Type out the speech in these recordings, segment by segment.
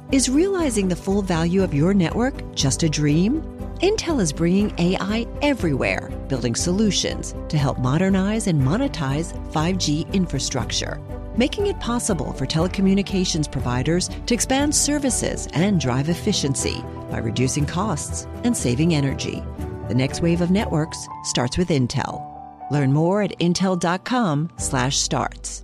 Is realizing the full value of your network just a dream? Intel is bringing AI everywhere, building solutions to help modernize and monetize 5G infrastructure, making it possible for telecommunications providers to expand services and drive efficiency by reducing costs and saving energy. The next wave of networks starts with Intel. Learn more at intel.com/starts.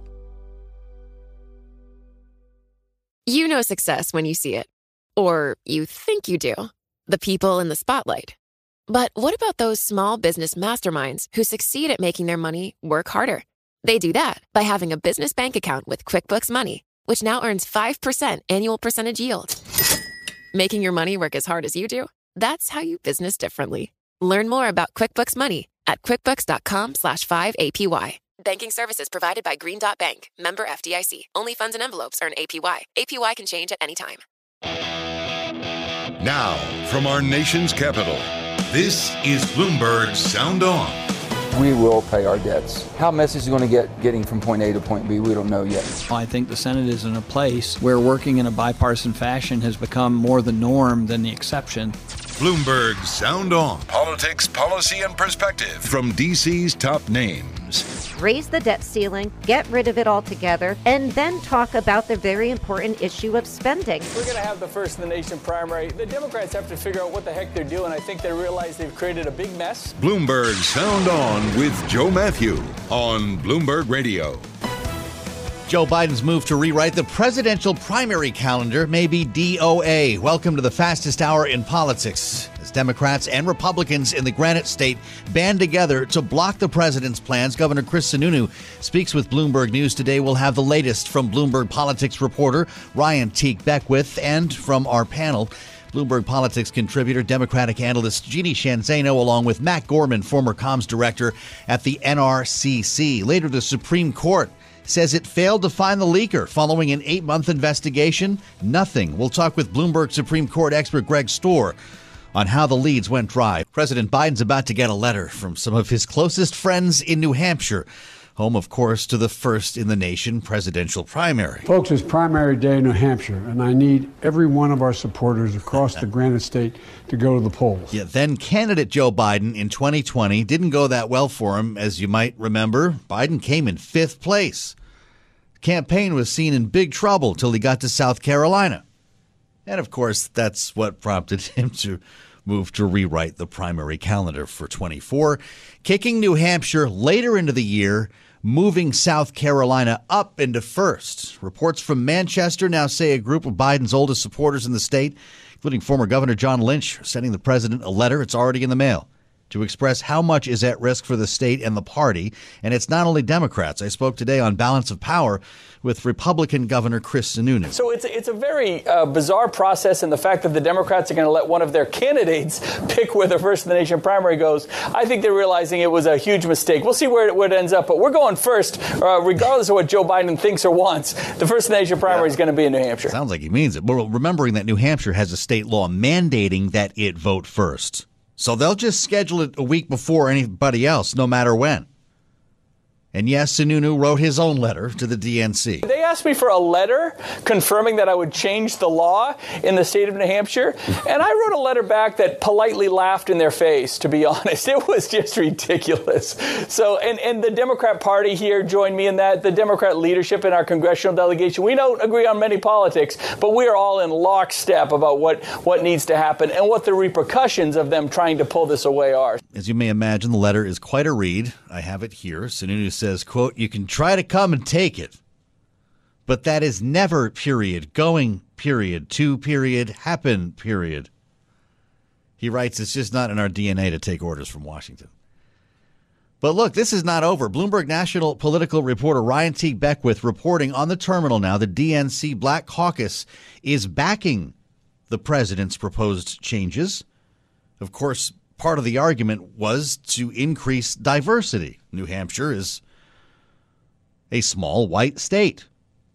You know success when you see it. Or you think you do. The people in the spotlight. But what about those small business masterminds who succeed at making their money work harder? They do that by having a business bank account with QuickBooks Money, which now earns 5% annual percentage yield. Making your money work as hard as you do? That's how you business differently. Learn more about QuickBooks Money at quickbooks.com/5APY. Banking services provided by Green Dot Bank. Member FDIC. Only funds and envelopes earn APY. APY can change at any time. Now, from our nation's capital, this is Bloomberg Sound On. We will pay our debts. How message is going to getting from point A to point B, we don't know yet. I think the Senate is in a place where working in a bipartisan fashion has become more the norm than the exception. Bloomberg Sound On. Politics, policy, and perspective from D.C.'s top names. Raise the debt ceiling, get rid of it altogether, and then talk about the very important issue of spending. We're going to have the first in the nation primary. The Democrats have to figure out what the heck they're doing. I think they realize they've created a big mess. Bloomberg Sound On with Joe Matthew on Bloomberg Radio. Joe Biden's move to rewrite the presidential primary calendar may be DOA. Welcome to the fastest hour in politics, as Democrats and Republicans in the Granite State band together to block the president's plans. Governor Chris Sununu speaks with Bloomberg News today. We'll have the latest from Bloomberg politics reporter Ryan Teague Beckwith, and from our panel, Bloomberg Politics contributor, Democratic analyst Jeannie Sheehan Zaino, along with Matt Gorman, former comms director at the NRCC. Later, the Supreme Court says it failed to find the leaker following an 8-month investigation. Nothing. We'll talk with Bloomberg Supreme Court expert Greg Stohr on how the leads went dry. President Biden's about to get a letter from some of his closest friends in New Hampshire, home, of course, to the first in the nation presidential primary. Folks, it's primary day in New Hampshire, and I need every one of our supporters across the Granite State to go to the polls. Yeah, then candidate Joe Biden in 2020 didn't go that well for him. As you might remember, Biden came in 5th place. The campaign was seen in big trouble till he got to South Carolina. And, of course, that's what prompted him to move to rewrite the primary calendar for 24, kicking New Hampshire later into the year, moving South Carolina up into 1st. Reports from Manchester now say a group of Biden's oldest supporters in the state, including former Governor John Lynch, are sending the president a letter. It's already in the mail to express how much is at risk for the state and the party. And it's not only Democrats. I spoke today on Balance of Power with Republican Governor Chris Sununu. So it's a very bizarre process, and the fact that the Democrats are going to let one of their candidates pick where the first in the nation primary goes, I think they're realizing it was a huge mistake. We'll see where it ends up, but we're going first, regardless of what Joe Biden thinks or wants. The first in the nation primary is going to be in New Hampshire. Sounds like he means it. But remembering that New Hampshire has a state law mandating that it vote first. So they'll just schedule it a week before anybody else, no matter when. And yes, Sununu wrote his own letter to the DNC. They asked me for a letter confirming that I would change the law in the state of New Hampshire. And I wrote a letter back that politely laughed in their face, to be honest. It was just ridiculous. So, and the Democrat Party here joined me in that. The Democrat leadership in our congressional delegation, we don't agree on many politics, but we are all in lockstep about what needs to happen and what the repercussions of them trying to pull this away are. As you may imagine, the letter is quite a read. I have it here. Sununu says, quote, "You can try to come and take it, but that is never, period, going, period, to, period, happen, period." He writes, it's just not in our DNA to take orders from Washington. But look, this is not over. Bloomberg national political reporter Ryan Teague Beckwith reporting on the terminal now. The DNC Black Caucus is backing the president's proposed changes. Of course, part of the argument was to increase diversity. New Hampshire is a small white state.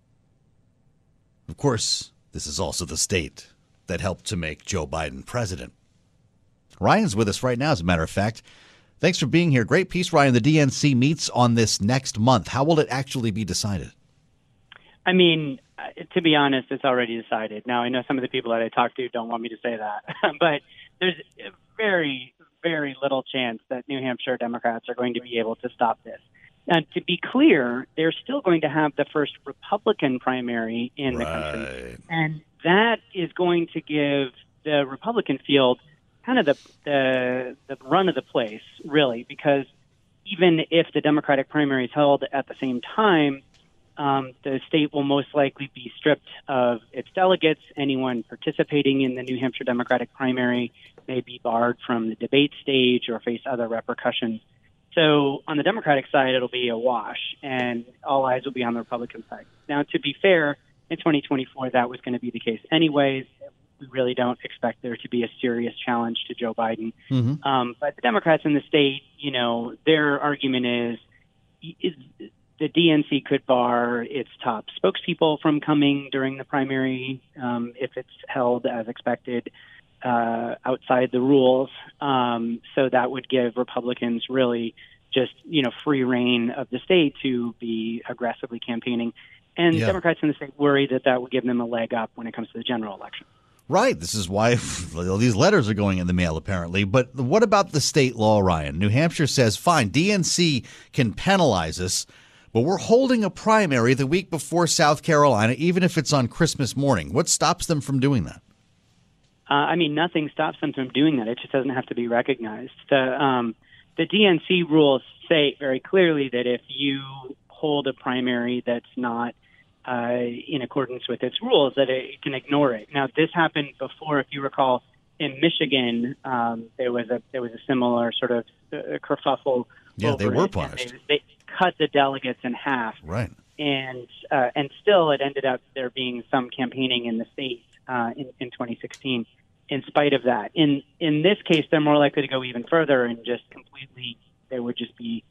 Of course, this is also the state that helped to make Joe Biden president. Ryan's with us right now, as a matter of fact. Thanks for being here. Great piece, Ryan. The DNC meets on this next month. How will it actually be decided? I mean, To be honest, it's already decided. Now, I know some of the people that I talk to don't want me to say that, but there's very, very little chance that New Hampshire Democrats are going to be able to stop this. And to be clear, they're still going to have the first Republican primary in the country. And that is going to give the Republican field kind of the run of the place, really, because even if the Democratic primary is held at the same time, the state will most likely be stripped of its delegates. Anyone participating in the New Hampshire Democratic primary may be barred from the debate stage or face other repercussions. So on the Democratic side, it'll be a wash, and all eyes will be on the Republican side. Now, to be fair, in 2024, that was going to be the case anyways. We really don't expect there to be a serious challenge to Joe Biden. But the Democrats in the state, their argument is the DNC could bar its top spokespeople from coming during the primary if it's held as expected outside the rules. So that would give Republicans really just, free reign of the state to be aggressively campaigning. And Democrats in the state worry that would give them a leg up when it comes to the general election. Right. This is why these letters are going in the mail, apparently. But what about the state law, Ryan? New Hampshire says, fine, DNC can penalize us, but we're holding a primary the week before South Carolina, even if it's on Christmas morning. What stops them from doing that? Nothing stops them from doing that. It just doesn't have to be recognized. The DNC rules say very clearly that if you hold a primary that's not in accordance with its rules, that it can ignore it. Now, this happened before, if you recall, in Michigan. There was a similar sort of kerfuffle. Yeah, they were punished. They cut the delegates in half. Right. And still, it ended up there being some campaigning in the state in 2016. In spite of that, in this case, they're more likely to go even further and just completely. There would just be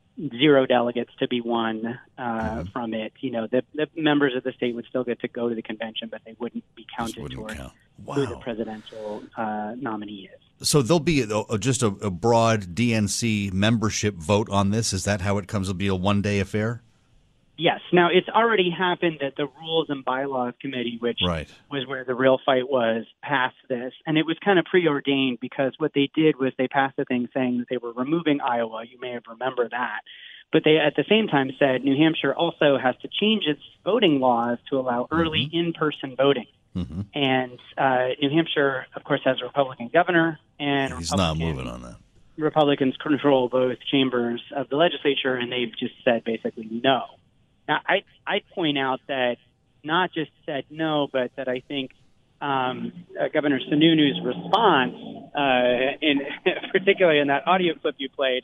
0 delegates to be won from it. The members of the state would still get to go to the convention, but they wouldn't be counted toward who the presidential nominee is. So there'll be just a broad DNC membership vote on this? Is that how it comes? It'll be a one-day affair? Yes. Now, it's already happened that the Rules and Bylaws Committee, which was where the real fight was, passed this. And it was kind of preordained because what they did was they passed a thing saying that they were removing Iowa. You may have remembered that. But they, at the same time, said New Hampshire also has to change its voting laws to allow early in-person voting. And New Hampshire, of course, has a Republican governor. And he's not moving on that. Republicans control both chambers of the legislature, and they've just said basically no. Now, I'd point out that not just said no, but that I think Governor Sununu's response, particularly in that audio clip you played,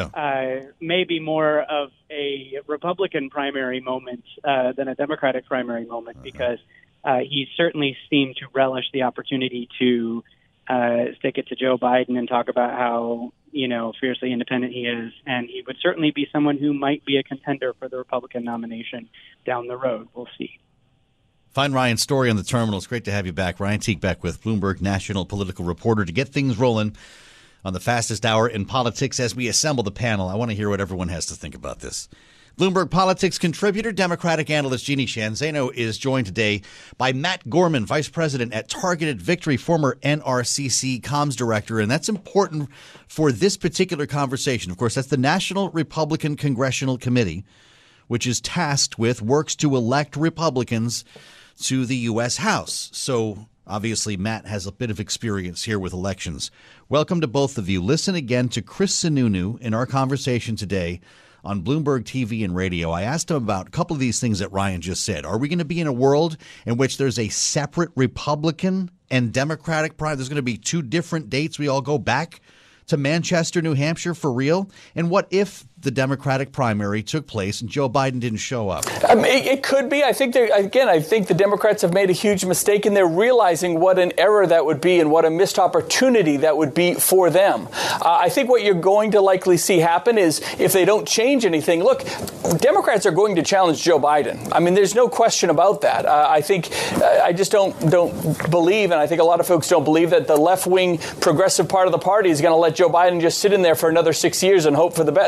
may be more of a Republican primary moment than a Democratic primary moment, because he certainly seemed to relish the opportunity to stick it to Joe Biden and talk about how fiercely independent he is, and he would certainly be someone who might be a contender for the Republican nomination down the road. We'll see. Find Ryan's story on the terminal. It's great to have you back. Ryan Teague back with Bloomberg national political reporter to get things rolling on the fastest hour in politics as we assemble the panel. I want to hear what everyone has to think about this. Bloomberg Politics contributor, Democratic analyst Jeannie Sheehan Zaino is joined today by Matt Gorman, vice president at Targeted Victory, former NRCC comms director. And that's important for this particular conversation. Of course, that's the National Republican Congressional Committee, which is tasked with works to elect Republicans to the U.S. House. So obviously, Matt has a bit of experience here with elections. Welcome to both of you. Listen again to Chris Sununu in our conversation today on Bloomberg TV and radio. I asked him about a couple of these things that Ryan just said. Are we going to be in a world in which there's a separate Republican and Democratic primary? There's going to be 2 different dates. We all go back to Manchester, New Hampshire for real? And what if the Democratic primary took place and Joe Biden didn't show up? It could be. I think the Democrats have made a huge mistake, and they're realizing what an error that would be and what a missed opportunity that would be for them. I think what you're going to likely see happen is if they don't change anything, look, Democrats are going to challenge Joe Biden. I mean, there's no question about that. I just don't believe, and I think a lot of folks don't believe, that the left-wing progressive part of the party is going to let Joe Biden just sit in there for another 6 years and hope for the best. No, they're not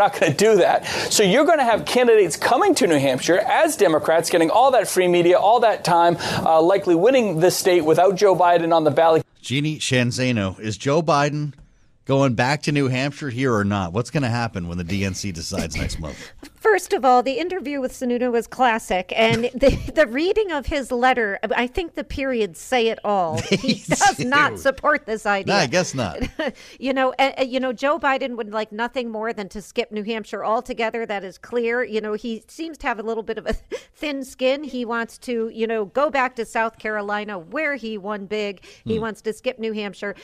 not going to do that. So you're going to have candidates coming to New Hampshire as Democrats, getting all that free media, all that time, likely winning the state without Joe Biden on the ballot. Jeannie Sheehan Zaino, is Joe Biden going back to New Hampshire here or not? What's going to happen when the DNC decides next month? First of all, the interview with Sununu was classic, and the reading of his letter, I think the periods say it all. He does not support this idea. No, I guess not. Joe Biden would like nothing more than to skip New Hampshire altogether. That is clear. He seems to have a little bit of a thin skin. He wants to, go back to South Carolina where he won big. He wants to skip New Hampshire.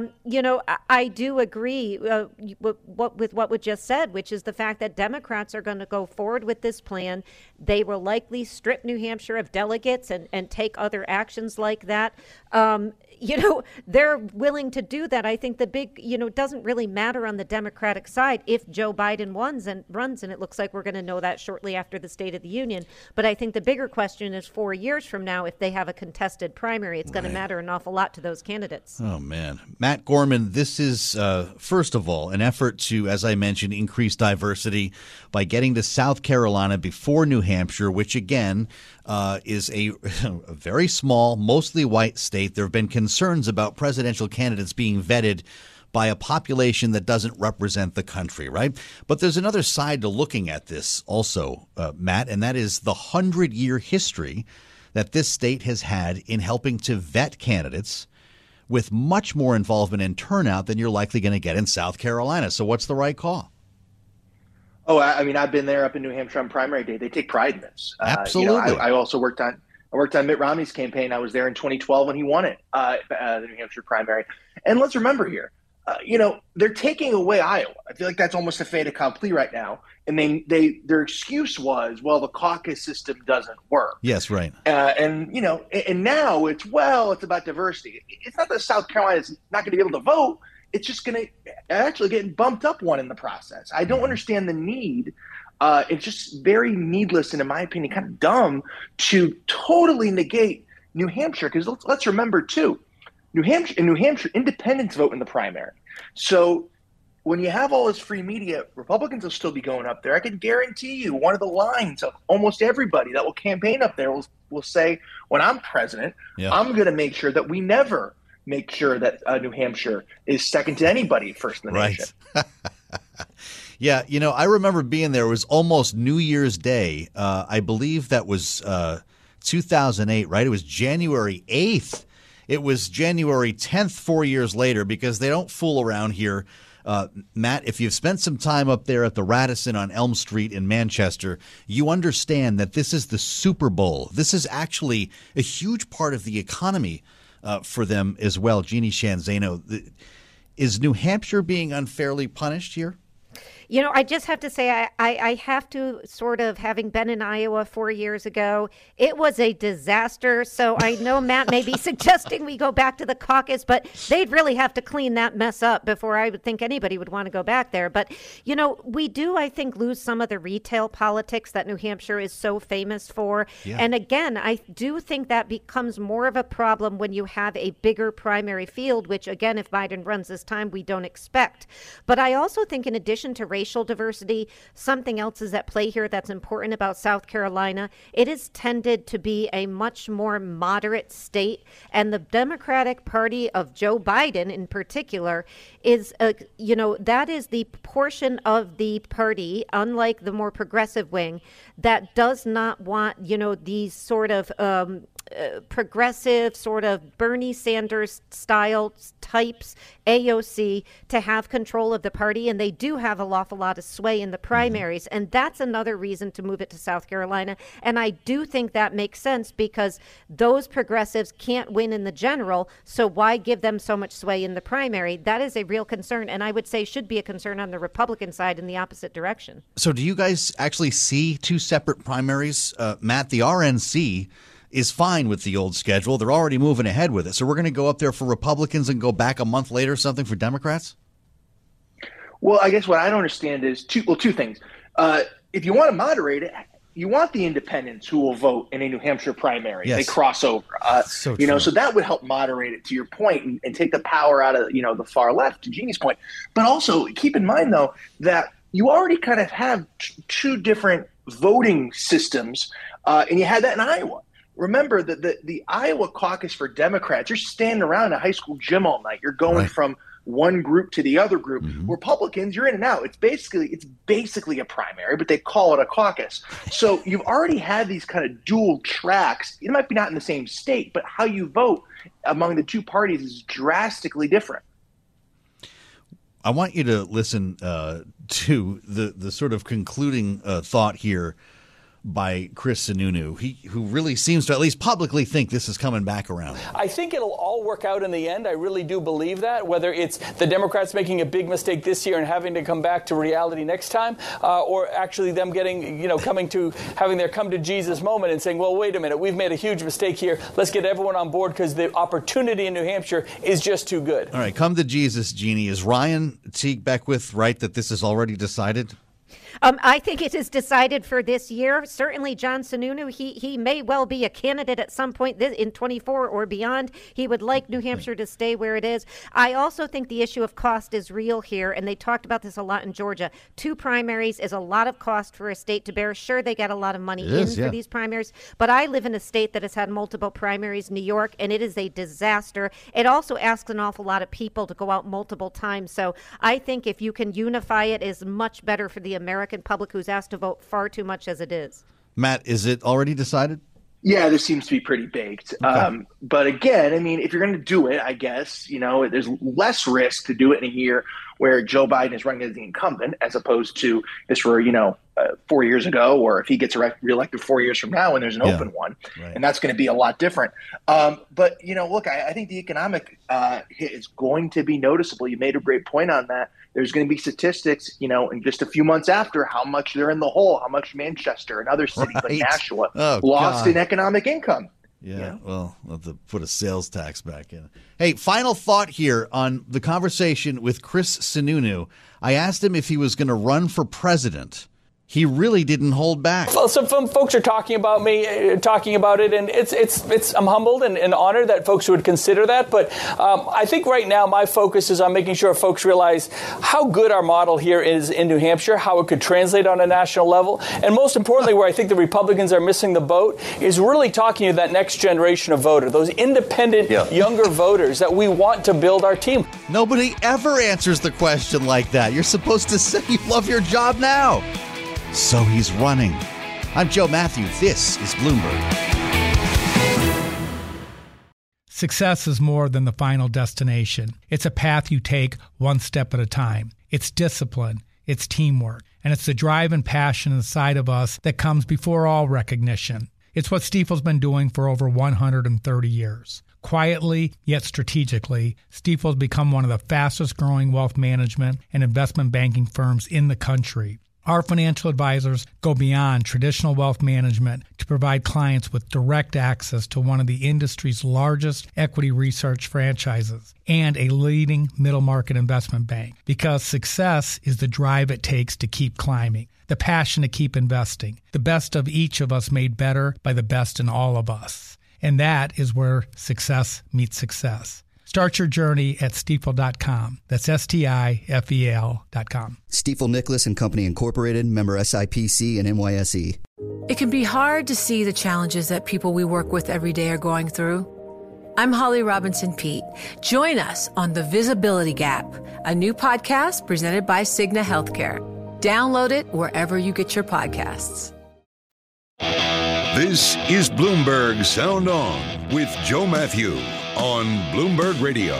I do agree with what was just said, which is the fact that Democrats are going to go forward with this plan. They will likely strip New Hampshire of delegates and take other actions like that. They're willing to do that. I think the big, it doesn't really matter on the Democratic side if Joe Biden runs, and it looks like we're going to know that shortly after the State of the Union. But I think the bigger question is 4 years from now, if they have a contested primary, it's going to matter an awful lot to those candidates. Oh, man. Matt Gorman, this is, first of all, an effort to, as I mentioned, increase diversity by getting to South Carolina before New Hampshire, which, again, is a very small, mostly white state. There have been concerns about presidential candidates being vetted by a population that doesn't represent the country, right? But there's another side to looking at this also, Matt, and that is the 100-year history that this state has had in helping to vet candidates with much more involvement and turnout than you're likely going to get in South Carolina. So what's the right call? Oh, I mean, I've been there up in New Hampshire on primary day. They take pride in this. Absolutely. I also worked on Mitt Romney's campaign. I was there in 2012 when he won it, the New Hampshire primary. And let's remember here, they're taking away Iowa. I feel like that's almost a fait accompli right now. And their excuse was, well, the caucus system doesn't work. Yes, right. And now it's about diversity. It's not that South Carolina is not going to be able to vote. It's just going to actually get bumped up one in the process. I don't understand the need. It's just very needless and, in my opinion, kind of dumb to totally negate New Hampshire. Because let's remember, too, New Hampshire, independents vote in the primary. So when you have all this free media, Republicans will still be going up there. I can guarantee you one of the lines of almost everybody that will campaign up there will say, when I'm president, I'm going to make sure that we never make sure that New Hampshire is second to anybody first in the nation. Yeah, I remember being there. It was almost New Year's Day. I believe that was 2008, right? It was January 8th. It was January 10th 4 years later, because they don't fool around here. Matt, if you've spent some time up there at the Radisson on Elm Street in Manchester, you understand that this is the Super Bowl. This is actually a huge part of the economy for them as well. Jeannie Sheehan Zaino, is New Hampshire being unfairly punished here? I just have to say, I have to sort of, having been in Iowa 4 years ago, it was a disaster. So I know Matt may be suggesting we go back to the caucus, but they'd really have to clean that mess up before I would think anybody would want to go back there. But, we do, I think, lose some of the retail politics that New Hampshire is so famous for. Yeah. And again, I do think that becomes more of a problem when you have a bigger primary field, which, again, if Biden runs this time, we don't expect. But I also think, in addition to racial diversity, something else is at play here that's important about South Carolina. It has tended to be a much more moderate state, and the Democratic Party of Joe Biden in particular is, that is the portion of the party, unlike the more progressive wing, that does not want, these sort of progressive, sort of Bernie Sanders style types, AOC, to have control of the party. And they do have an awful lot of sway in the primaries. And that's another reason to move it to South Carolina. And I do think that makes sense, because those progressives can't win in the general. So why give them so much sway in the primary? That is a real concern. And I would say should be a concern on the Republican side in the opposite direction. So do you guys actually see two separate primaries? Matt, the RNC is fine with the old schedule. They're already moving ahead with it. So we're going to go up there for Republicans and go back a month later or something for Democrats? Well, I guess what I don't understand is two things. If you want to moderate it, you want the independents who will vote in a New Hampshire primary. Yes. They cross over. So that would help moderate it, to your point, and take the power out of, the far left, to Jeannie's point. But also keep in mind, though, that you already kind of have two different voting systems, and you had that in Iowa. Remember that the Iowa caucus for Democrats, you're standing around in a high school gym all night. You're going from one group to the other group. Republicans, you're in and out. It's basically a primary, but they call it a caucus. So you've already had these kind of dual tracks. It might be not in the same state, but how you vote among the two parties is drastically different. I want you to listen to the sort of concluding thought here by Chris Sununu, who really seems to at least publicly think this is coming back around. I think it'll all work out in the end. I really do believe that, whether it's the Democrats making a big mistake this year and having to come back to reality next time, or actually them getting, having their come to Jesus moment and saying, well, wait a minute, we've made a huge mistake here. Let's get everyone on board because the opportunity in New Hampshire is just too good. All right, come to Jesus, Jeannie. Is Ryan Teague Beckwith right that this is already decided? I think it is decided for this year. Certainly, John Sununu, he may well be a candidate at some point in 24 or beyond. He would like New Hampshire to stay where it is. I also think the issue of cost is real here, and they talked about this a lot in Georgia. 2 primaries is a lot of cost for a state to bear. Sure, they get a lot of money for these primaries, but I live in a state that has had multiple primaries, New York, and it is a disaster. It also asks an awful lot of people to go out multiple times. So I think if you can unify it, is much better for the American public who's asked to vote far too much as it is. Matt, is it already decided? Yeah, this seems to be pretty baked. Okay. But again, I mean, if you're going to do it, I guess, there's less risk to do it in a year where Joe Biden is running as the incumbent, as opposed to this were, 4 years ago, or if he gets reelected 4 years from now and there's an open one. Right. And that's going to be a lot different. But, look, I think the economic hit is going to be noticeable. You made a great point on that. There's going to be statistics, in just a few months after how much they're in the hole, how much Manchester and other cities like Nashua lost in economic income. Yeah, well, we'll have to put a sales tax back in. Hey, final thought here on the conversation with Chris Sununu. I asked him if he was going to run for president. He really didn't hold back. Well, some folks are talking about it, and it's I'm humbled and honored that folks would consider that. But I think right now my focus is on making sure folks realize how good our model here is in New Hampshire, how it could translate on a national level, and most importantly, where I think the Republicans are missing the boat is really talking to that next generation of voter, those independent younger voters that we want to build our team. Nobody ever answers the question like that. You're supposed to say you love your job now. So he's running. I'm Joe Matthew. This is Bloomberg. Success is more than the final destination. It's a path you take one step at a time. It's discipline. It's teamwork. And it's the drive and passion inside of us that comes before all recognition. It's what Stifel's been doing for over 130 years. Quietly, yet strategically, Stifel's become one of the fastest growing wealth management and investment banking firms in the country. Our financial advisors go beyond traditional wealth management to provide clients with direct access to one of the industry's largest equity research franchises and a leading middle market investment bank. Because success is the drive it takes to keep climbing, the passion to keep investing, the best of each of us made better by the best in all of us. And that is where success meets success. Start your journey at Stifel.com. That's Stifel.com. Stifel Nicholas and Company Incorporated, member SIPC and NYSE. It can be hard to see the challenges that people we work with every day are going through. I'm Holly Robinson Peete. Join us on The Visibility Gap, a new podcast presented by Cigna Healthcare. Download it wherever you get your podcasts. This is Bloomberg Sound On with Joe Matthew on Bloomberg Radio.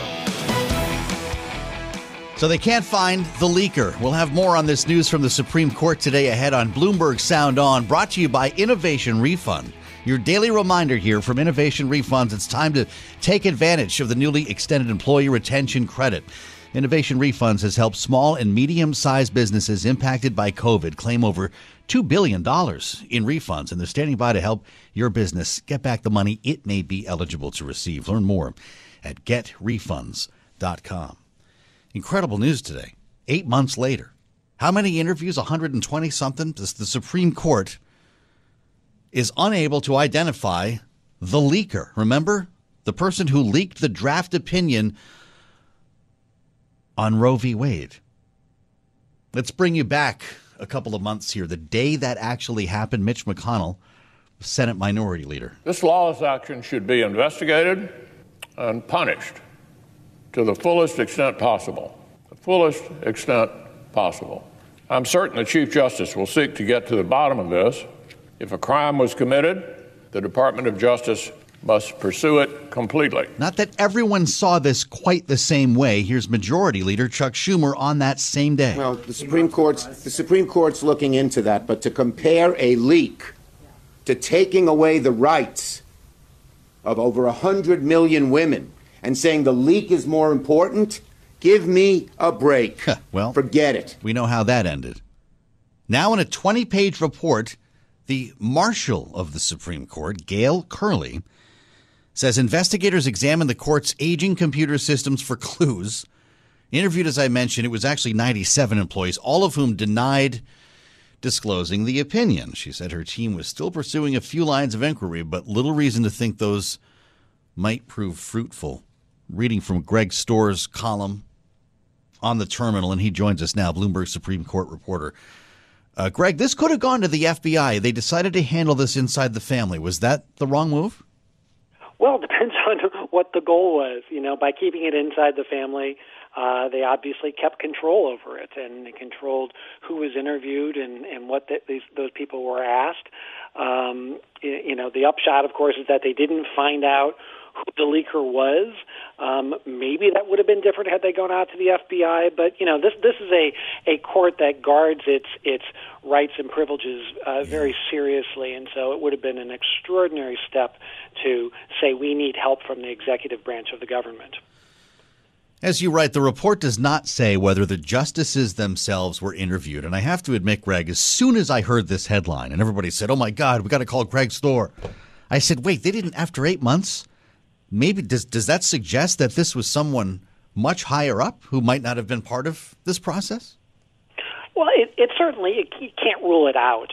So they can't find the leaker. We'll have more on this news from the Supreme Court today ahead on Bloomberg Sound On, brought to you by Innovation Refund. Your daily reminder here from Innovation Refunds. It's time to take advantage of the newly extended employee retention credit. Innovation Refunds has helped small and medium-sized businesses impacted by COVID claim over $2 billion in refunds, and they're standing by to help your business get back the money it may be eligible to receive. Learn more at getrefunds.com. Incredible news today. 8 months later. How many interviews? 120-something? The Supreme Court is unable to identify the leaker. Remember? The person who leaked the draft opinion on Roe v. Wade. Let's bring you back a couple of months here. The day that actually happened, Mitch McConnell, Senate Minority Leader. This lawless action should be investigated and punished to the fullest extent possible. The fullest extent possible. I'm certain the Chief Justice will seek to get to the bottom of this. If a crime was committed, the Department of Justice must pursue it completely. Not that everyone saw this quite the same way. Here's Majority Leader Chuck Schumer on that same day. Well, the Supreme Court's looking into that, but to compare a leak to taking away the rights of over 100 million women and saying the leak is more important, give me a break. Well, forget it. We know how that ended. Now in a 20-page report, the Marshal of the Supreme Court, Gail Curley, says investigators examined the court's aging computer systems for clues. Interviewed, as I mentioned, it was actually 97 employees, all of whom denied disclosing the opinion. She said her team was still pursuing a few lines of inquiry, but little reason to think those might prove fruitful. Reading from Greg Stohr's column on the terminal, and he joins us now, Bloomberg Supreme Court reporter. Greg, this could have gone to the FBI. They decided to handle this inside the family. Was that the wrong move? Well, it depends on what the goal was. By keeping it inside the family, they obviously kept control over it, and they controlled who was interviewed and what those people were asked. The upshot, of course, is that they didn't find out who the leaker was. Maybe that would have been different had they gone out to the FBI. But this is a court that guards its rights and privileges very seriously, and so it would have been an extraordinary step to say we need help from the executive branch of the government. As you write, the report does not say whether the justices themselves were interviewed. And I have to admit, Greg, as soon as I heard this headline and everybody said, oh, my God, we got to call Greg Stohr, I said, wait, they didn't after 8 months? Maybe does that suggest that this was someone much higher up who might not have been part of this process? Well, it certainly you can't rule it out.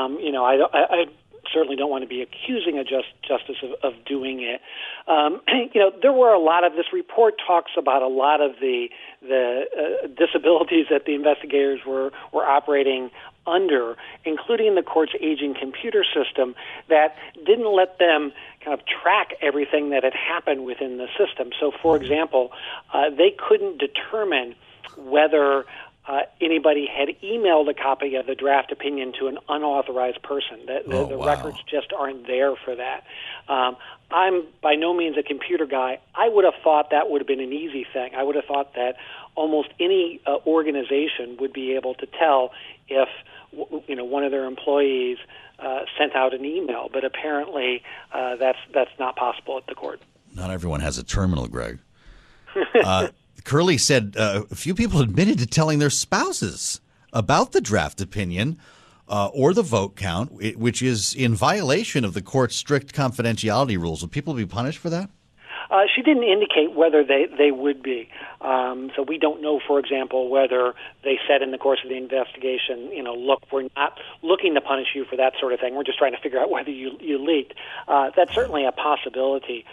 I certainly don't want to be accusing a justice of doing it. There were a lot of this report talks about a lot of the disabilities that the investigators were operating under, including the court's aging computer system that didn't let them kind of track everything that had happened within the system. So, for example, they couldn't determine whether anybody had emailed a copy of the draft opinion to an unauthorized person. The records just aren't there for that. I'm by no means a computer guy. I would have thought that would have been an easy thing. I would have thought that almost any organization would be able to tell if one of their employees sent out an email, but apparently that's not possible at the court. Not everyone has a terminal, Greg. Curley said a few people admitted to telling their spouses about the draft opinion or the vote count, which is in violation of the court's strict confidentiality rules. Will people be punished for that? She didn't indicate whether they would be. So we don't know, for example, whether they said in the course of the investigation, look, we're not looking to punish you for that sort of thing. We're just trying to figure out whether you leaked. That's certainly a possibility.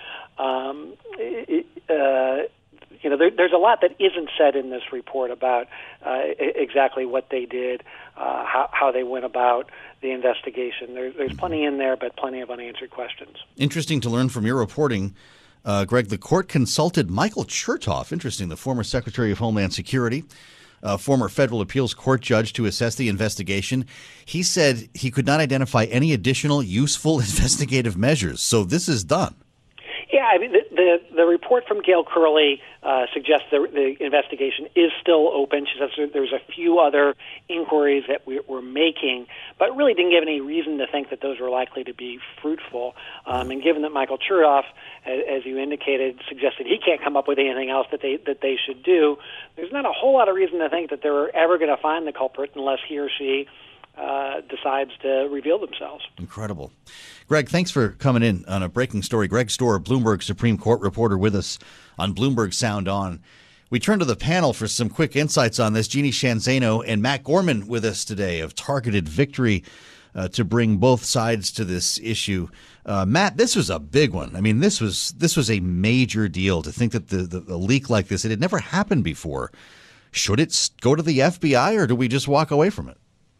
There's a lot that isn't said in this report about exactly what they did, how they went about the investigation. There's plenty in there, but plenty of unanswered questions. Interesting to learn from your reporting, Greg, the court consulted Michael Chertoff, the former Secretary of Homeland Security, former federal appeals court judge, to assess the investigation. He said he could not identify any additional useful investigative measures. So this is done. Yeah, I mean, the report from Gail Curley suggests the investigation is still open. She says there's a few other inquiries that we're making, but really didn't give any reason to think that those were likely to be fruitful. And given that Michael Chertoff, as you indicated, suggested he can't come up with anything else that they should do, there's not a whole lot of reason to think that they're ever going to find the culprit unless he or she decides to reveal themselves. Incredible. Greg, thanks for coming in on a breaking story. Greg Stohr, Bloomberg Supreme Court reporter, with us on Bloomberg Sound On. We turn to the panel for some quick insights on this. Jeannie Sheehan Zaino and Matt Gorman with us today of Targeted Victory to bring both sides to this issue. Matt, this was a big one. I mean, this was a major deal. To think that the leak like this, it had never happened before. Should it go to the FBI, or do we just walk away from it?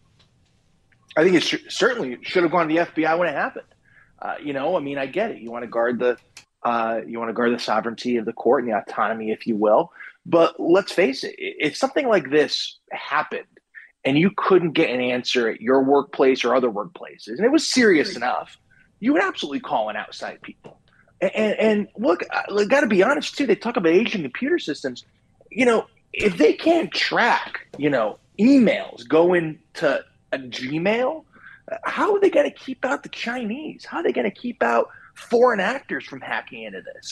I think it certainly should have gone to the FBI when it happened. I get it. You want to guard the sovereignty of the court and the autonomy, if you will. But let's face it, if something like this happened and you couldn't get an answer at your workplace or other workplaces, and it was serious enough, you would absolutely call in outside people. And look, I got to be honest too. They talk about Asian computer systems. If they can't track, emails going to a Gmail, how are they going to keep out the Chinese? How are they going to keep out foreign actors from hacking into this?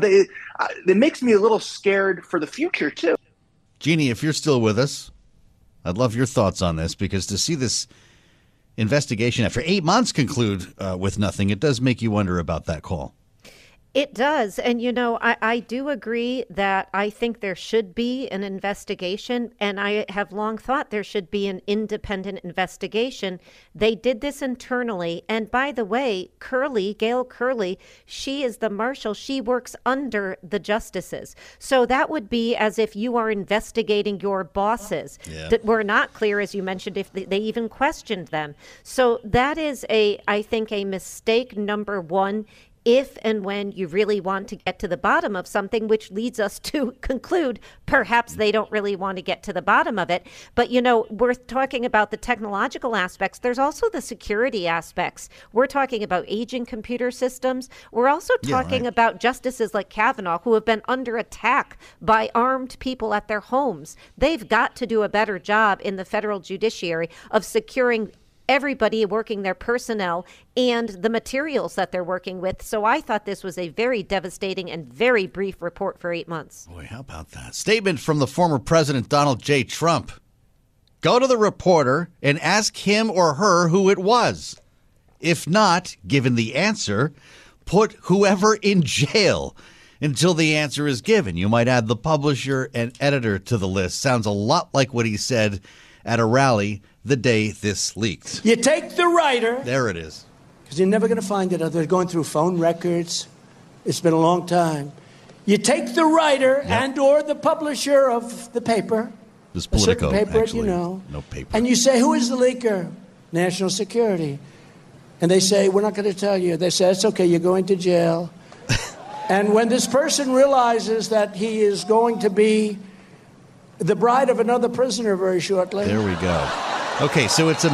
It makes me a little scared for the future too. Jeannie, if you're still with us, I'd love your thoughts on this, because to see this investigation after 8 months conclude with nothing, it does make you wonder about that call. It does. And, I do agree that I think there should be an investigation, and I have long thought there should be an independent investigation. They did this internally. And by the way, Gail Curley, she is the marshal. She works under the justices. So that would be as if you are investigating your bosses that were not clear, as you mentioned, if they even questioned them. So that is I think a mistake, number one, if and when you really want to get to the bottom of something, which leads us to conclude perhaps they don't really want to get to the bottom of it. But, we're talking about the technological aspects. There's also the security aspects. We're talking about aging computer systems. We're also talking about justices like Kavanaugh, who have been under attack by armed people at their homes. They've got to do a better job in the federal judiciary of securing everybody working, their personnel and the materials that they're working with. So I thought this was a very devastating and very brief report for 8 months. Boy, how about that? Statement from the former President Donald J. Trump. Go to the reporter and ask him or her who it was. If not, given the answer, put whoever in jail until the answer is given. You might add the publisher and editor to the list. Sounds a lot like what he said at a rally the day this leaked. You take the writer. There it is. Because you're never going to find it. They're going through phone records. It's been a long time. You take the writer and or the publisher of the paper. This Politico, paper, actually. No paper. And you say, who is the leaker? National Security. And they say, we're not going to tell you. They say, it's okay, you're going to jail. And when this person realizes that he is going to be the bride of another prisoner very shortly. There we go. Okay, so it's a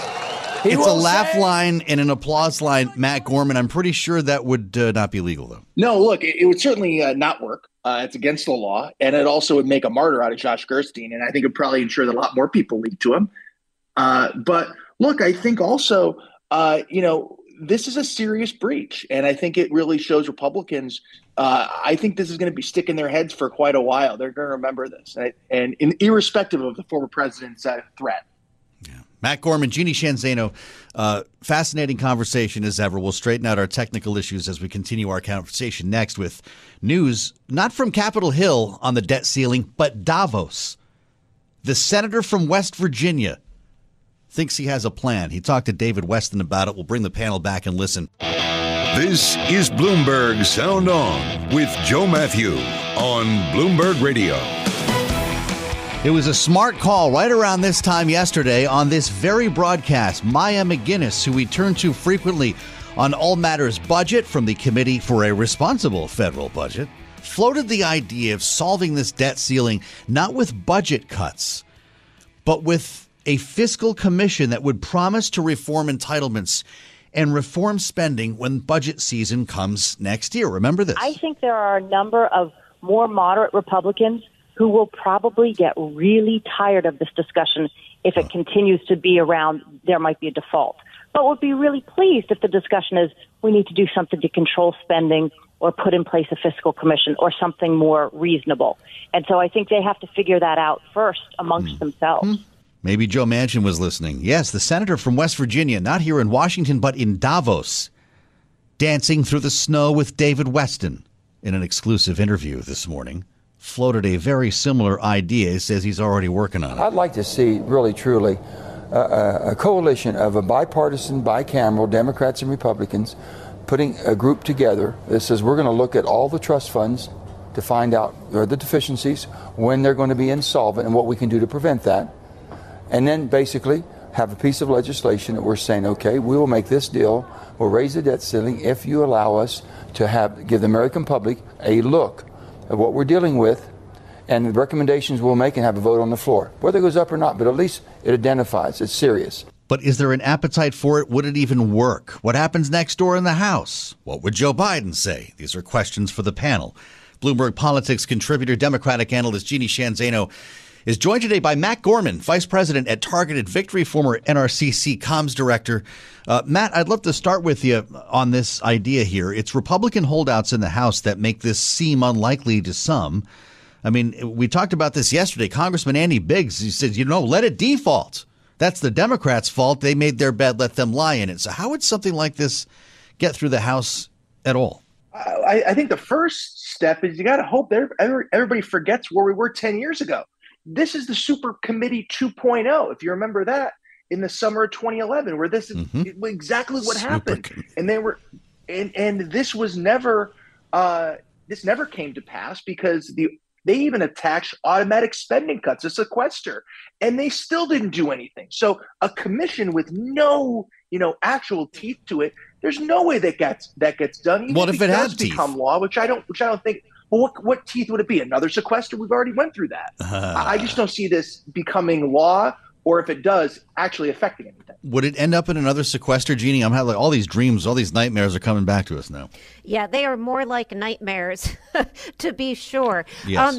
laugh line and an applause line, Matt Gorman. I'm pretty sure that would not be legal, though. No, look, it would certainly not work. It's against the law, and it also would make a martyr out of Josh Gerstein, and I think it would probably ensure that a lot more people lead to him. But look, I think also, this is a serious breach, and I think it really shows Republicans. I think this is going to be sticking their heads for quite a while. They're going to remember this, and irrespective of the former president's threat. Matt Gorman, Jeannie Shanzano, fascinating conversation as ever. We'll straighten out our technical issues as we continue our conversation next with news, not from Capitol Hill on the debt ceiling, but Davos. The senator from West Virginia thinks he has a plan. He talked to David Weston about it. We'll bring the panel back and listen. This is Bloomberg Sound On with Joe Matthew on Bloomberg Radio. It was a smart call right around this time yesterday on this very broadcast. Maya McGinnis, who we turn to frequently on All Matters Budget from the Committee for a Responsible Federal Budget, floated the idea of solving this debt ceiling not with budget cuts, but with a fiscal commission that would promise to reform entitlements and reform spending when budget season comes next year. Remember this. I think there are a number of more moderate Republicans who will probably get really tired of this discussion if it continues to be around there might be a default. But would be really pleased if the discussion is we need to do something to control spending or put in place a fiscal commission or something more reasonable. And so I think they have to figure that out first amongst themselves. Maybe Joe Manchin was listening. Yes, the senator from West Virginia, not here in Washington, but in Davos, dancing through the snow with David Weston in an exclusive interview this morning. Floated a very similar idea. He says he's already working on it. I'd like to see, really, truly, a coalition of a bipartisan, bicameral, Democrats and Republicans, putting a group together that says we're going to look at all the trust funds to find out where the deficiencies, when they're going to be insolvent, and what we can do to prevent that. And then basically have a piece of legislation that we're saying, okay, we will make this deal. We'll raise the debt ceiling if you allow us to give the American public a look at what we're dealing with and the recommendations we'll make and have a vote on the floor. Whether it goes up or not, but at least it identifies. It's serious. But is there an appetite for it? Would it even work? What happens next door in the House? What would Joe Biden say? These are questions for the panel. Bloomberg Politics contributor, Democratic analyst Jeannie Sheehan Zaino is joined today by Matt Gorman, Vice President at Targeted Victory, former NRCC Comms Director. Matt, I'd love to start with you on this idea here. It's Republican holdouts in the House that make this seem unlikely to some. I mean, we talked about this yesterday. Congressman Andy Biggs, he said, let it default. That's the Democrats' fault. They made their bed, let them lie in it. So how would something like this get through the House at all? I think the first step is you got to hope everybody forgets where we were 10 years ago. This is the Super Committee 2.0, if you remember that, in the summer of 2011, where this is exactly what happened. And this was never this never came to pass because they even attached automatic spending cuts, a sequester, and they still didn't do anything. So a commission with no, actual teeth to it, there's no way that gets done. Even what if it has teeth? Become law, which I don't think. Well, what teeth would it be? Another sequester? We've already went through that. I just don't see this becoming law, or if it does, actually affecting anything. Would it end up in another sequester, Jeannie? I'm having all these dreams, all these nightmares are coming back to us now. Yeah, they are more like nightmares, to be sure. Yes.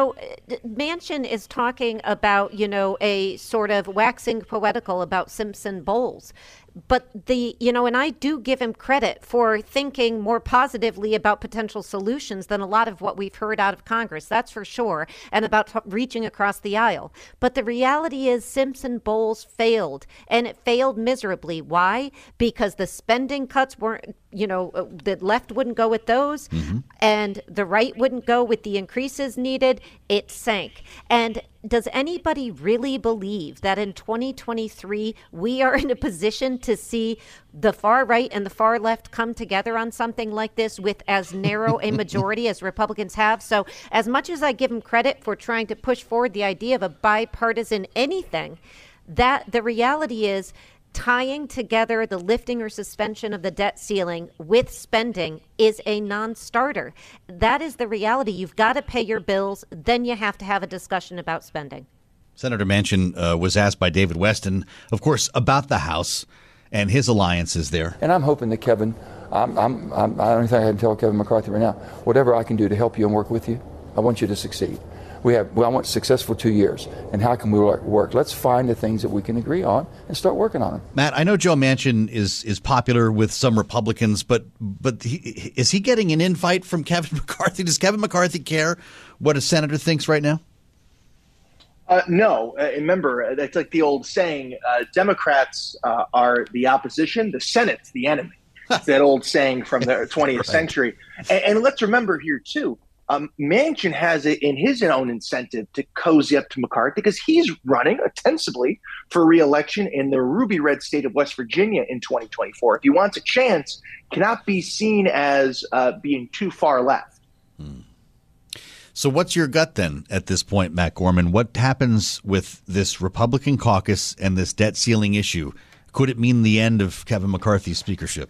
Manchin is talking about, a sort of waxing poetical about Simpson Bowles. But and I do give him credit for thinking more positively about potential solutions than a lot of what we've heard out of Congress, that's for sure, and about reaching across the aisle. But the reality is Simpson Bowles failed, and it failed miserably. Why? Because the spending cuts weren't, the left wouldn't go with those, and the right wouldn't go with the increases needed. It sank. And does anybody really believe that in 2023 we are in a position to see the far right and the far left come together on something like this with as narrow a majority as Republicans have? So as much as I give them credit for trying to push forward the idea of a bipartisan anything, that the reality is tying together the lifting or suspension of the debt ceiling with spending is a non-starter. That is the reality. You've got to pay your bills, then you have to have a discussion about spending. Senator Manchin was asked by David Weston, of course, about the House and his alliances there. And I'm hoping that Kevin, I don't think I can tell Kevin McCarthy right now, whatever I can do to help you and work with you, I want you to succeed. I want successful 2 years. And how can we work? Let's find the things that we can agree on and start working on them. Matt, I know Joe Manchin is popular with some Republicans, but is he getting an invite from Kevin McCarthy? Does Kevin McCarthy care what a senator thinks right now? No. Remember, it's like the old saying, Democrats are the opposition, the Senate's the enemy. It's that old saying from the 20th century. And let's remember here, too, Manchin has it in his own incentive to cozy up to McCarthy because he's running ostensibly for re-election in the ruby red state of West Virginia in 2024. If he wants a chance, cannot be seen as being too far left. So what's your gut then at this point, Matt Gorman? What happens with this Republican caucus and this debt ceiling issue? Could it mean the end of Kevin McCarthy's speakership?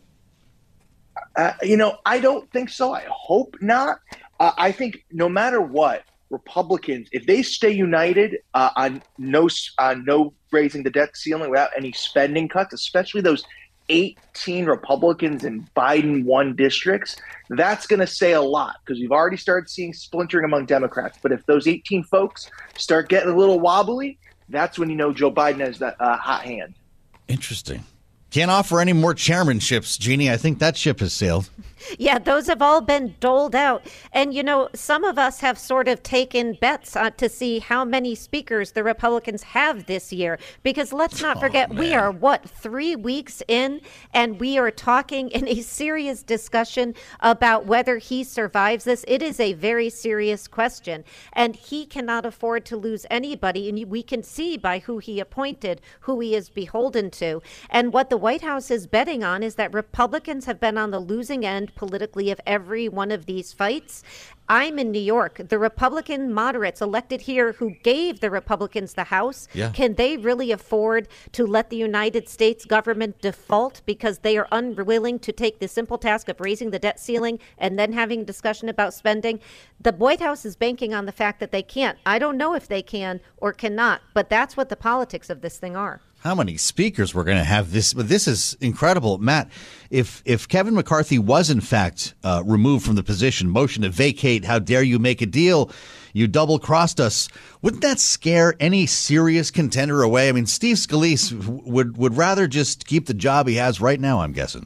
I don't think so. I hope not. I think no matter what, Republicans, if they stay united on no raising the debt ceiling without any spending cuts, especially those 18 Republicans in Biden won districts, that's going to say a lot because we've already started seeing splintering among Democrats. But if those 18 folks start getting a little wobbly, that's when Joe Biden has that hot hand. Interesting. Can't offer any more chairmanships, Jeannie. I think that ship has sailed. Yeah, those have all been doled out. And, some of us have sort of taken bets to see how many speakers the Republicans have this year. Because let's not forget, we are, 3 weeks in, and we are talking in a serious discussion about whether he survives this. It is a very serious question. And he cannot afford to lose anybody. And we can see by who he appointed, who he is beholden to. And what the White House is betting on is that Republicans have been on the losing end politically of every one of these fights. I'm in New York. The Republican moderates elected here who gave the Republicans the House, can they really afford to let the United States government default because they are unwilling to take the simple task of raising the debt ceiling and then having a discussion about spending? The White House is banking on the fact that they can't. I don't know if they can or cannot, but that's what the politics of this thing are. How many speakers we're going to have this? But this is incredible. Matt, if Kevin McCarthy was in fact removed from the position, motion to vacate, how dare you make a deal? You double-crossed us. Wouldn't that scare any serious contender away? I mean, Steve Scalise would rather just keep the job he has right now, I'm guessing.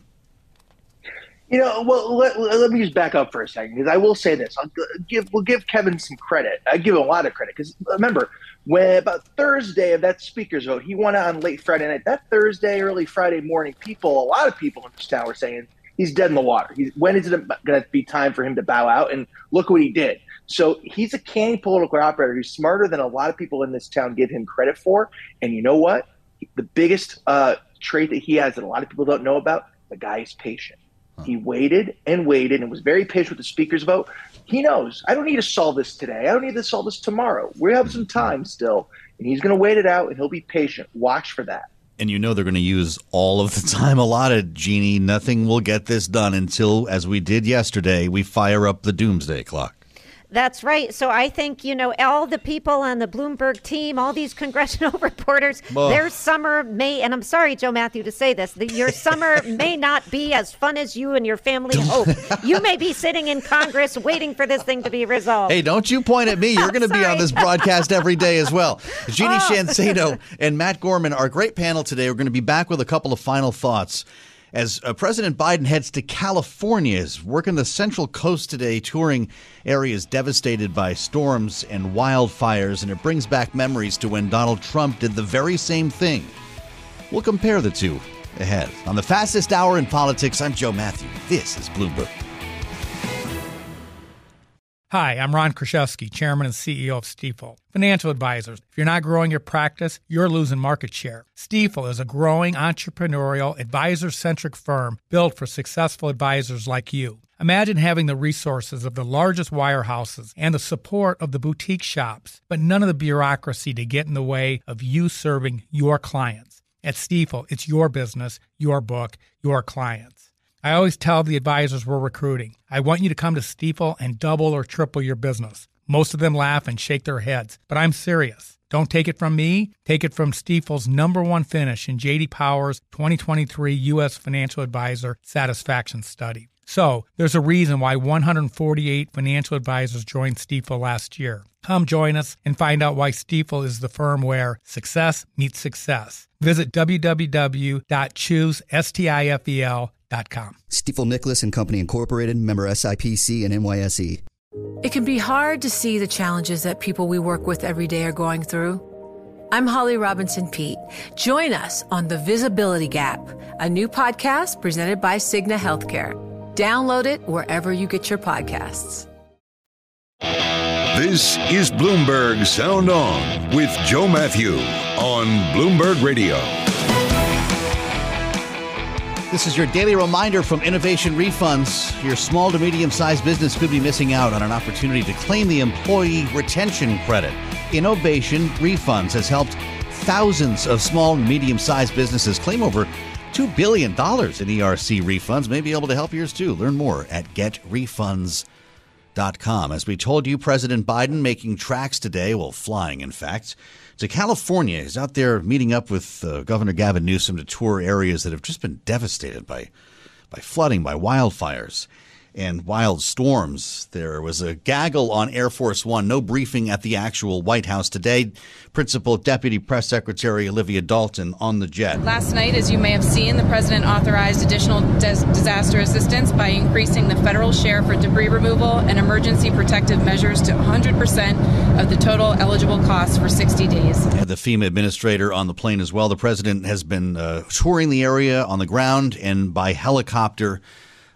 Well, let me just back up for a second, because I will say this. We'll give Kevin some credit. I give him a lot of credit, because remember, when about Thursday of that speaker's vote, he won on late Friday night. That Thursday, early Friday morning, a lot of people in this town were saying he's dead in the water. When is it going to be time for him to bow out? And look what he did. So he's a canny political operator who's smarter than a lot of people in this town give him credit for. And you know what? The biggest trait that he has that a lot of people don't know about, the guy is patient. He waited and was very patient with the speaker's vote. He knows, I don't need to solve this today. I don't need to solve this tomorrow. We have some time still, and he's going to wait it out, and he'll be patient. Watch for that. And you know they're going to use all of the time allotted, Jeannie. Nothing will get this done until, as we did yesterday, we fire up the doomsday clock. That's right. So I think, all the people on the Bloomberg team, all these congressional reporters, their summer may, and I'm sorry, Joe Matthew, to say this, your summer may not be as fun as you and your family hope. You may be sitting in Congress waiting for this thing to be resolved. Hey, don't you point at me. You're going to be on this broadcast every day as well. Jeannie Shanzano and Matt Gorman, our great panel today. We're going to be back with a couple of final thoughts. As President Biden heads to California, is working the Central Coast today, touring areas devastated by storms and wildfires, and it brings back memories to when Donald Trump did the very same thing. We'll compare the two ahead. On the fastest hour in politics, I'm Joe Matthew. This is Bloomberg. Hi, I'm Ron Kraszewski, Chairman and CEO of Stifel. Financial advisors, if you're not growing your practice, you're losing market share. Stifel is a growing, entrepreneurial, advisor-centric firm built for successful advisors like you. Imagine having the resources of the largest wirehouses and the support of the boutique shops, but none of the bureaucracy to get in the way of you serving your clients. At Stifel, it's your business, your book, your clients. I always tell the advisors we're recruiting, I want you to come to Stifel and double or triple your business. Most of them laugh and shake their heads, but I'm serious. Don't take it from me. Take it from Stifel's #1 finish in J.D. Power's 2023 U.S. Financial Advisor Satisfaction Study. So there's a reason why 148 financial advisors joined Stifel last year. Come join us and find out why Stifel is the firm where success meets success. Visit www.choosestifel.com. Stifel Nicholas and Company Incorporated, member SIPC and NYSE. It can be hard to see the challenges that people we work with every day are going through. I'm Holly Robinson Peete. Join us on The Visibility Gap, a new podcast presented by Cigna Healthcare. Download it wherever you get your podcasts. This is Bloomberg Sound On with Joe Matthew on Bloomberg Radio. This is your daily reminder from Innovation Refunds. Your small to medium-sized business could be missing out on an opportunity to claim the employee retention credit. Innovation Refunds has helped thousands of small and medium-sized businesses claim over $2 billion in ERC refunds. May be able to help yours too. Learn more at getrefunds.com. As we told you, President Biden making tracks today, well, flying, in fact, to California. He's out there meeting up with Governor Gavin Newsom to tour areas that have just been devastated by flooding, by wildfires and wild storms. There was a gaggle on Air Force One. No briefing at the actual White House today. Principal Deputy Press Secretary Olivia Dalton on the jet. Last night, as you may have seen, the president authorized additional disaster assistance by increasing the federal share for debris removal and emergency protective measures to 100% of the total eligible costs for 60 days. And the FEMA administrator on the plane as well. The president has been touring the area on the ground and by helicopter.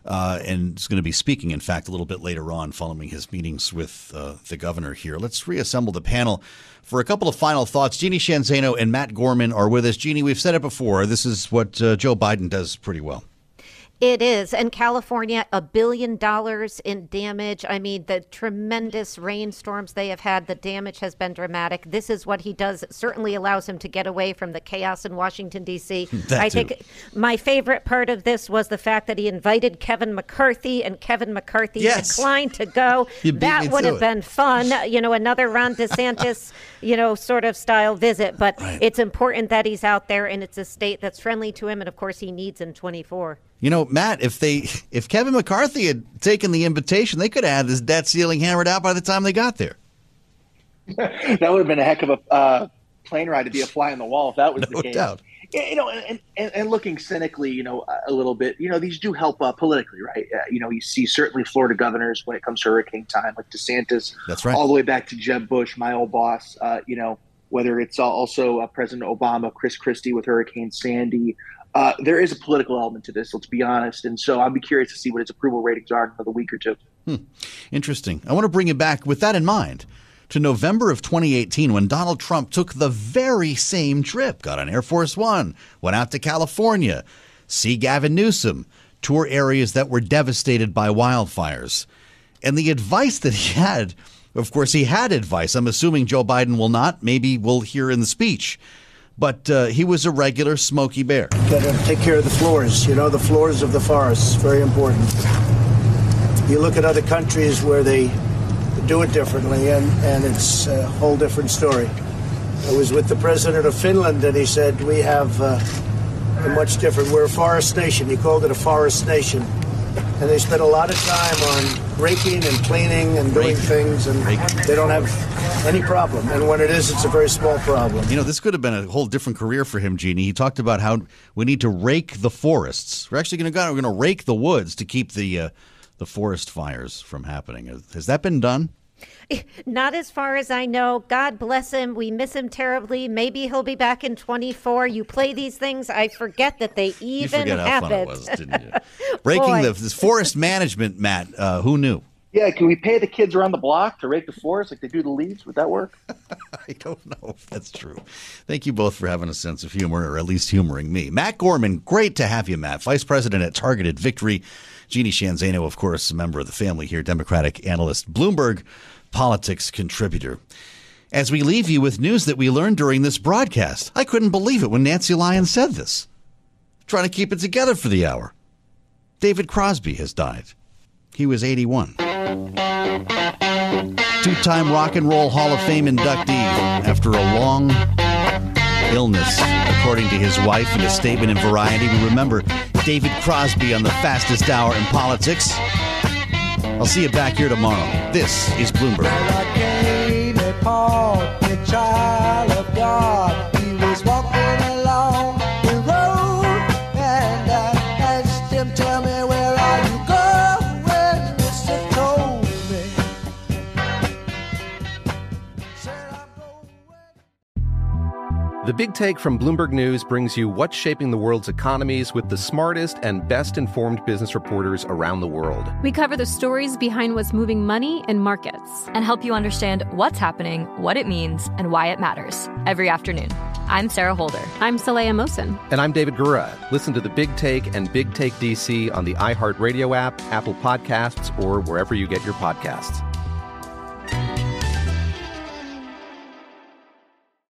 and is going to be speaking, in fact, a little bit later on following his meetings with the governor here. Let's reassemble the panel for a couple of final thoughts. Jeannie Sheehan Zaino and Matt Gorman are with us. Jeannie, we've said it before. This is what Joe Biden does pretty well. It is. And California, $1 billion in damage. I mean, the tremendous rainstorms they have had, the damage has been dramatic. This is what he does. It certainly allows him to get away from the chaos in Washington, D.C. I think my favorite part of this was the fact that he invited Kevin McCarthy, and Kevin McCarthy declined to go. That would have been fun. Another Ron DeSantis, sort of style visit. But it's important that he's out there, and it's a state that's friendly to him. And, of course, he needs in 24. Matt, if Kevin McCarthy had taken the invitation, they could have had this debt ceiling hammered out by the time they got there. That would have been a heck of a plane ride to be a fly on the wall if that was the case. Doubt. And looking cynically, a little bit, these do help politically, right? You see certainly Florida governors when it comes to hurricane time, like DeSantis. That's right. All the way back to Jeb Bush, my old boss. Whether it's also President Obama, Chris Christie with Hurricane Sandy. There is a political element to this, let's be honest. And so I'd be curious to see what his approval ratings are in another week or two. Interesting. I want to bring you back, with that in mind, to November of 2018 when Donald Trump took the very same trip, got on Air Force One, went out to California, see Gavin Newsom, tour areas that were devastated by wildfires. And the advice that he had, of course, he had advice. I'm assuming Joe Biden will not. Maybe we'll hear in the speech. But he was a regular Smokey Bear. Got to take care of the floors, the floors of the forests. Very important. You look at other countries where they do it differently, and it's a whole different story. I was with the president of Finland, and he said, we have a much different, we're a forest nation. He called it a forest nation. And they spend a lot of time on raking and cleaning and doing things, and they don't have any problem. And when it is, it's a very small problem. This could have been a whole different career for him, Jeannie. He talked about how we need to rake the forests. We're actually going to rake the woods to keep the forest fires from happening. Has that been done? Not as far as I know. God bless him. We miss him terribly. Maybe he'll be back in 24. You play these things, I forget that they even you forget how fun it was, didn't you? Raking this forest management, Matt. Who knew? Yeah, can we pay the kids around the block to rake the forest like they do the leaves? Would that work? I don't know if that's true. Thank you both for having a sense of humor, or at least humoring me. Matt Gorman, great to have you, Matt. Vice President at Targeted Victory. Jeannie Sheehan Zaino, of course, a member of the family here, Democratic analyst, Bloomberg politics contributor. As we leave you with news that we learned during this broadcast, I couldn't believe it when Nancy Lyons said this. Trying to keep it together for the hour. David Crosby has died. He was 81. Two-time Rock and Roll Hall of Fame inductee after a long illness, according to his wife in a statement in Variety. We remember David Crosby on the fastest hour in politics. I'll see you back here tomorrow. This is Bloomberg. Paul, the child of God, he was walking along the road, and I asked him, tell me, where are you going? Mister told me. The Big Take from Bloomberg News brings you what's shaping the world's economies with the smartest and best-informed business reporters around the world. We cover the stories behind what's moving money in markets and help you understand what's happening, what it means, and why it matters every afternoon. I'm Sarah Holder. I'm Saleha Mohsen. And I'm David Gura. Listen to The Big Take and Big Take DC on the iHeartRadio app, Apple Podcasts, or wherever you get your podcasts.